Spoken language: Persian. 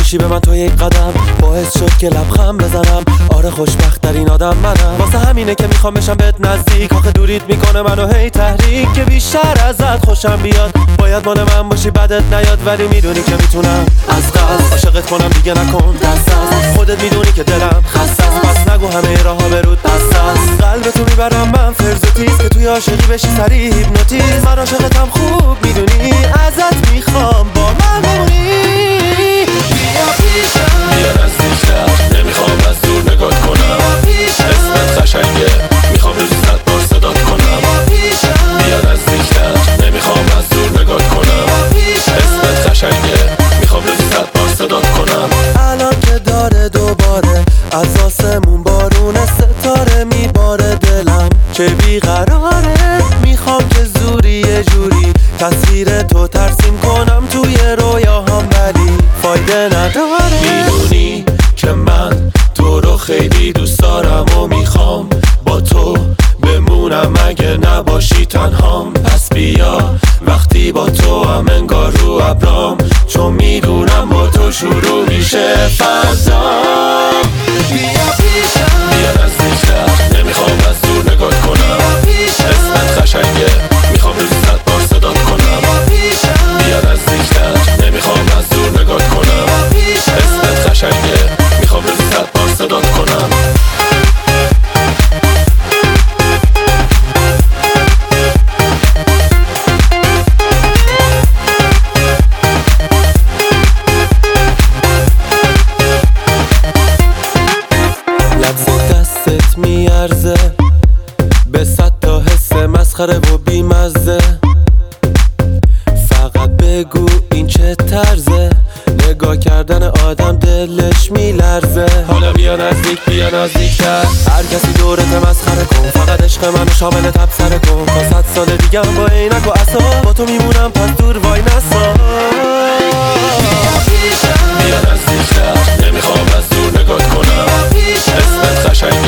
میشی به من تو یک قدم، باعث شد که لبخند بزنم. آره خوشبخت ترین آدم منم، واسه همینه که میخوام بشم بهت نزدیک. آخه دوریت میکنه منو هی تحریک، که بیشتر ازت خوشم بیاد. باید مال من باشی بدت نیاد، ولی میدونی که میتونم از قصد عاشقت کنم. دیگه نکن دست از خودت، میدونی که دلم خسته است. پس نگو همه راه ها برود بسته است. قلبتو میبرم من فرض و تیز، که توی عاشقی بشی سریع هیپنوتیز. من عاشقتم خوب میدونی، ازت میخوام با من بمونی. بیا پیشم، بیا نزدیکتر، نمیخوام از دور نگات کنم. اسمت قشنگه، میخوام روزی 100 بار صدات کنم. بیا نزدیکتر، نمیخوام از دور نگات کنم. اسمت قشنگه، میخوام روزی 100 بار صدات کنم. الان که داره دوباره از آسمون بارون ستاره میباره، دلم که بیقراره. میخوام که زوری یه جوری تصویر تو ترسیم کنم توی رویاهام، ولی فایده نداره. میدونی که من تو رو خیلی دوست دارم و میخوام با تو بمونم اگه نباشی تنهام. پس بیا وقتی با تو هم انگار رو ابرام، چون میدونم با تو شروع میشه فردا. بیا پیشم، بیا نزدیکتر، نمیخوام از دور نگات کنم. اسمت قشنگه، میخوام روزی 100 بار صدات کنم. بیا نزدیکتر، نمیخوام از دور نگات کنم. اسمت قشنگه، میخوام روزی 100 بار صدات کنم. لبس دستت میارزه به 100 تا حس مسخره و بیمزه. فقط بگو این چه طرزه، نگاه کردن آدم دلش میلرزه. حالا بیا نزدیک، بیا نزدیکتر. هر کسی دورت مسخره کن، فقط عشق منو شامل تبصره کن. تا 100 سال دیگه هم با عینک و عصا با تو میمونم، پس دور وای نسا. بیا نزدیکتر، نمیخوام از دور نگات کنم. اسمت قشنگه،